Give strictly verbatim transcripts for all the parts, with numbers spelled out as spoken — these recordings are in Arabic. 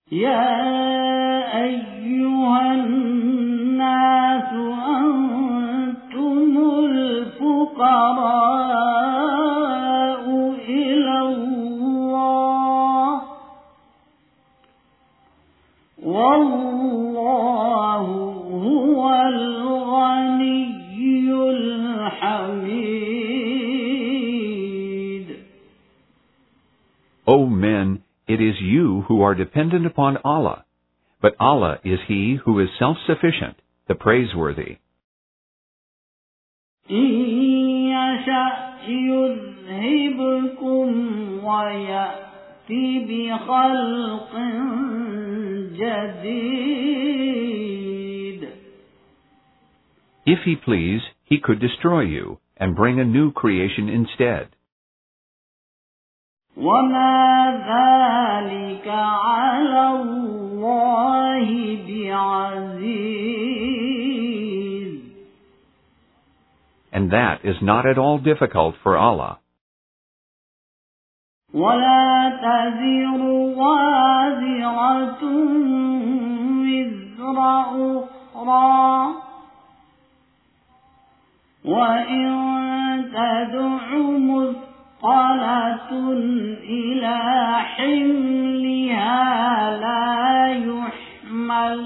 يا أيها الناس أنتم الفقراء إلى الله والله هو الغني الحميد. O men, it is you who are dependent upon Allah, but Allah is He who is self-sufficient, the praiseworthy. إن يشأ يذهبكم ويأتي بخلق جديد. If He please, He could destroy you and bring a new creation instead. وما ذلك على الله بعزيز. And that is not at all difficult for Allah. ولا تزر وازرة وزر أخرى وإن تدع مثقلة إلى حملها لا يحمل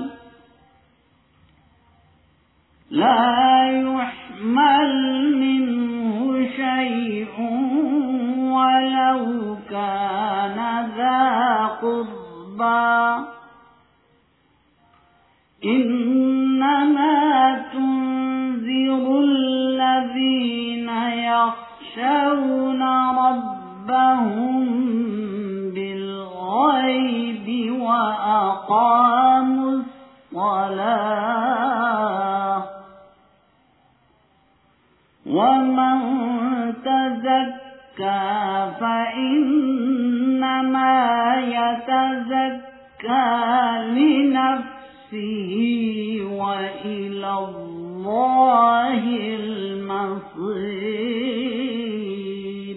لا يحمل منه شيء ولو كان ذا قربى إنما تنذر الذين يخشون ربهم بالغيب وأقاموا الصلاة ومن تزكى فإنما يتزكى لنفسه وإلى الله المصير.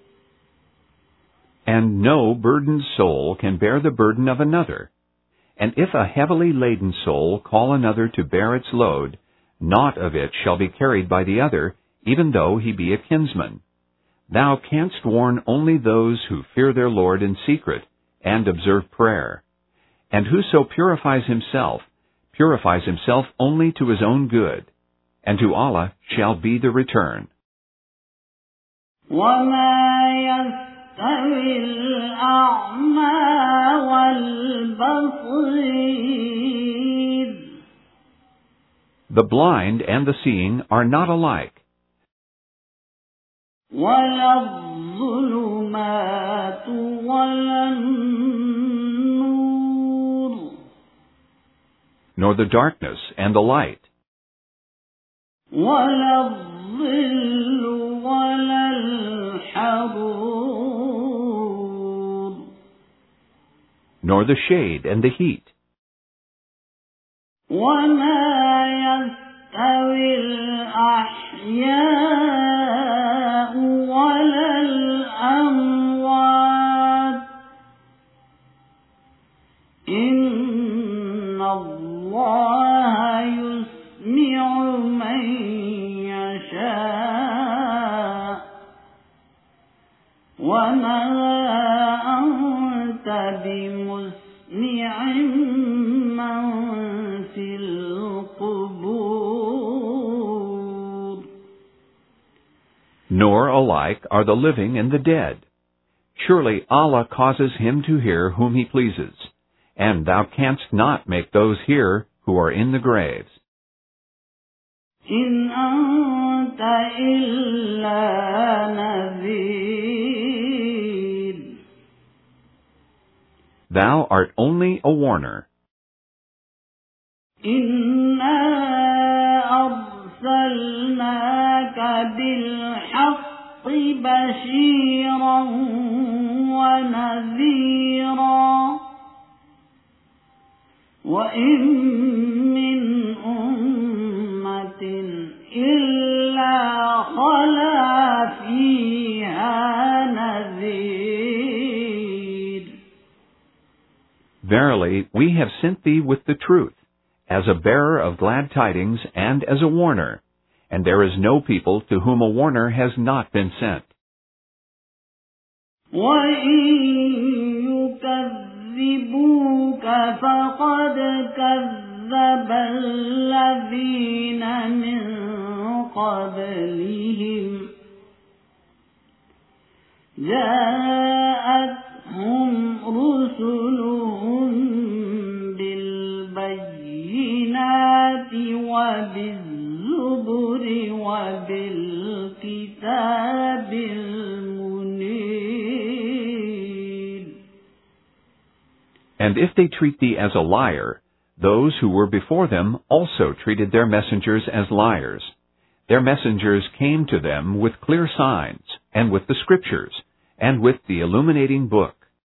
And no burdened soul can bear the burden of another. And if a heavily laden soul call another to bear its load, naught of it shall be carried by the other, even though he be a kinsman. Thou canst warn only those who fear their Lord in secret, and observe prayer. And whoso purifies himself, purifies himself only to his own good, and to Allah shall be the return. وَمَا يَسْتَوِي الْأَعْمَى وَالْبَصِيرُ. The blind and the seeing are not alike. وَلَا الظُّلُمَاتُ وَلَا النُّورُ. Nor the darkness and the light. وَلَا الظِّلُّ وَلَا الْحَرُورُ. Nor the shade and the heat. وَمَا يَسْتَوِي الْأَحْيَاءُ وَلَا الْأَمْوَاتُ إِنَّ اللَّهَ يُسْمِعُ مَن يَشَاءُ وَمَا أَنْتَ بِمُسْمِعٍ مَّن فِي الْقُبُورِ. Nor alike are the living and the dead. Surely Allah causes him to hear whom He pleases, and thou canst not make those hear who are in the graves. إِنْ أَنْتَ إِلَّا نَذِيرٌ. Thou art only a warner. إِنَّا أَرْسَلْنَاكَ بِالْحَقِّ بَشِيرًا وَنَذِيرًا وَإِن مِّنْ أُمَّةٍ إِلَّا خَلَا فِيهَا نَذِيرٌ Verily, we have sent thee with the truth, as a bearer of glad tidings and as a warner, and there is no people to whom a warner has not been sent. وَإِن يُكَذِّبُوكَ فَقَدْ كَذَّبَ الَّذِينَ مِن قَبْلِهِمْ جاءتهم رسلهم بالبينات وبالزبر وبالكتاب المنير. And if they treat thee as a liar, those who were before them also treated their messengers as liars. Their messengers came to them with clear signs, and with the Scriptures, and with the illuminating book.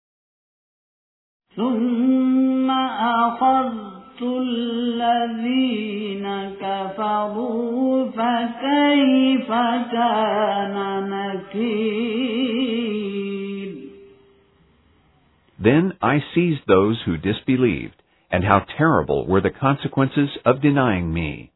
ثُمَّ أَخَذْتُ الَّذِينَ كَفَرُوا فَكَيْفَ كَانَ نَكِيرِ. Then I seized those who disbelieved, and how terrible were the consequences of denying me.